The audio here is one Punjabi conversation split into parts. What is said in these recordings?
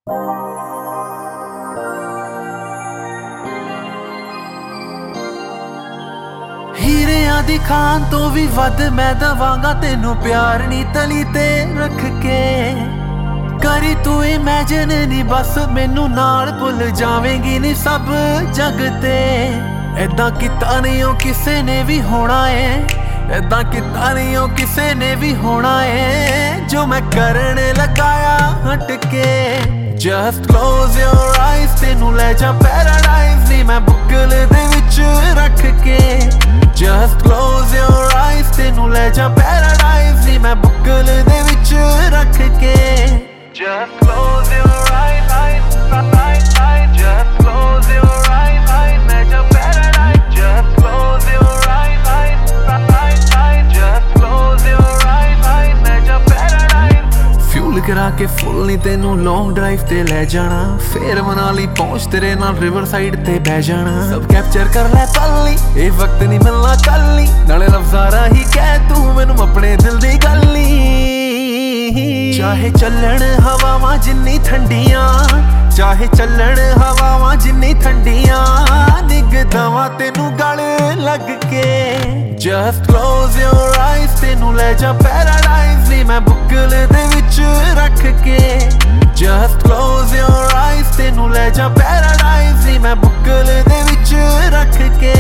ਹੀਰਿਆਂ ਦੀ ਖਾਨ ਤੋਂ ਵੀ ਵੱਧ ਮੈਂ ਦਵਾਂਗਾ ਤੈਨੂੰ ਪਿਆਰ ਨੀ ਤਲੀ ਤੇ ਰੱਖ ਕੇ। ਕਰੀ ਤੂੰ ਇਮੈਜਿਨ ਨੀ ਬਸ ਮੈਨੂੰ ਨਾਲ ਭੁੱਲ ਜਾਵੇਂਗੀ ਨੀ ਸਭ ਜਗ ਤੇ। ਏਦਾਂ ਕੀਤਾ ਨਹੀਂ ਉਹ ਕਿਸੇ ਨੇ ਵੀ ਹੋਣਾ ਏ, ਏਦਾਂ ਕੀਤਾ ਨਹੀਂ ਉਹ ਕਿਸੇ ਨੇ ਵੀ ਹੋਣਾ ਏ ਜੋ ਮੈਂ ਕਰਨ ਲਗਾਇਆ ਹਟ ਕੇ। Just close your eyes ਤੈਨੂੰ ਲੈ ਜਾ ਪੈਰਾਡਾਈਜ਼ ਨੀ ਮੈਂ ਬੁੱਕਲ ਦੇ ਵਿੱਚ ਰੱਖ ਕੇ। Just close your eyes ਤੈਨੂੰ ਲੈ ਜਾ ਪੈਰਾਡਾਈਜ਼ ਨੀ ਮੈਂ ਬੁੱਕਲ ਦੇ ਵਿੱਚ ਰੱਖ ਕੇ। Just close your eyes, just close your eyes, ਲੈ ਜਾ paradise. Just close your eyes, just close your eyes, ਲੈ ਜਾ ਪੈਰਾਡਾਈਜ਼। ਫਿਊਲ ਕਰਾ ਕੇ ਫੁੱਲ ਨੀ ਤੈਨੂੰ ਲੌਂਗ ਡਰਾਈਵ ਤੇ ਲੈ ਜਾਣਾ, ਫੇਰ ਮਨਾਲੀ ਪਹੁੰਚ ਤੇਰੇ ਨਾਲ ਰਿਵਰ ਸਾਈਡ ਤੇ ਬਹਿ ਜਾਣਾ। ਸਭ ਕੈਪਚਰ ਕਰ ਲੈ ਪਲ ਨੀ, ਇਹ ਵਕਤ ਨੀ ਮਿਲਣਾ ਕੱਲ ਨੀ, ਨਾਲੇ ਲਫ਼ਜ਼ਾਂ ਰਾਹੀਂ ਕਹਿ ਤੂੰ ਮੈਨੂੰ ਆਪਣੇ ਦਿਲ ਦੀ ਗੱਲ ਨੀ। ਚਾਹੇ ਚੱਲਣ ਹਵਾਵਾਂ ਜਿੰਨੀ ਠੰਡੀਆਂ, ਚਾਹੇ ਚੱਲਣ ਹਵਾਵਾਂ ਜਿੰਨੀ ਠੰਡੀਆਂ, ਨਿਗਦਾਵਾਂ ਤੈਨੂੰ ਗਲ ਲੱਗ ਕੇ। Just close your eyes ਤੈਨੂੰ ਲੈ ਜਾ ਪੈਰਾਡਾਈਜ਼ ਨੀ ਮੈਂ ਬੁੱਕਲ ਦੇ ਵਿੱਚ ਰੱਖ ਕੇ। Just close your eyes ਤੈਨੂੰ ਲੈ ਜਾ ਪੈਰਾਡਾਈਜ਼ ਨੀ ਮੈਂ ਬੁੱਕਲ ਦੇ ਵਿੱਚ ਰੱਖ ਕੇ।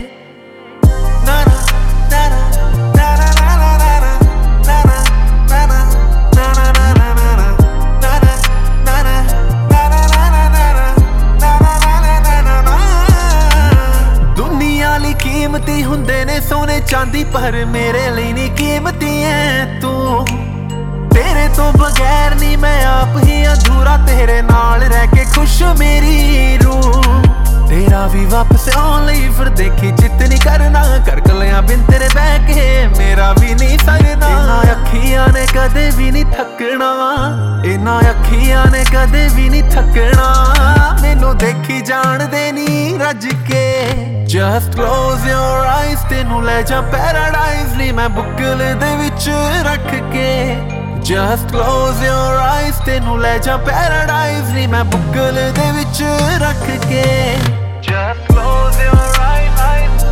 ਕੀਮਤੀ ਹੁੰਦੇ ਨੇ ਸੋਨੇ ਚਾਂਦੀ ਪਰ ਮੇਰੇ ਲਈ ਨੀ ਕੀਮਤੀ ਐ ਤੂੰ। ਤੇਰੇ ਤੋਂ ਬਗੈਰ ਨੀ ਮੈਂ ਆਪ ਹੀ ਅਧੂਰਾ, ਤੇਰੇ ਨਾਲ ਰਹਿ ਕੇ ਖੁਸ਼ ਮੇਰੀ ਰੂਹ। ਤੇਰਾ ਵੀ ਵਾਪਸ ਆਉਣ ਲਈ ਫਿਰ ਦੇਖੀ ਜਿੱਤ ਨੀ ਕਰਨਾ, ਕਰ ਕਲਿਆਂ ਬਿਨ ਤੇਰੇ ਬਹਿ ਕੇ ਮੇਰਾ ਵੀ ਨੀ ਸਰਨਾ। ਇਹਨਾਂ ਅੱਖੀਆਂ ਨੇ ਕਦੇ ਵੀ ਨੀ ਥੱਕਣਾ, ਇਹਨਾਂ ਅੱਖੀਆਂ ਨੇ ਕਦੇ ਵੀ ਨੀ ਥੱਕਣਾ, ਮੈਨੂੰ ਦੇਖੀ ਜਾਣਦੇ ਨੀ ਰੱਜ ਕੇ। Just close your eyes ਤੈਨੂੰ ਲੈ ਜਾ ਪੈਰਾਡਾਈਜ਼ ਨੀ ਮੈਂ ਬੁੱਕਲ ਦੇ ਵਿੱਚ ਰੱਖ ਕੇ। Just close your eyes ਤੈਨੂੰ ਲੈ ਜਾ ਪੈਰਾਡਾਈਜ਼ ਨੀ ਮੈਂ ਬੁੱਕਲ ਦੇ ਵਿੱਚ ਰੱਖ ਕੇ। Just close your eyes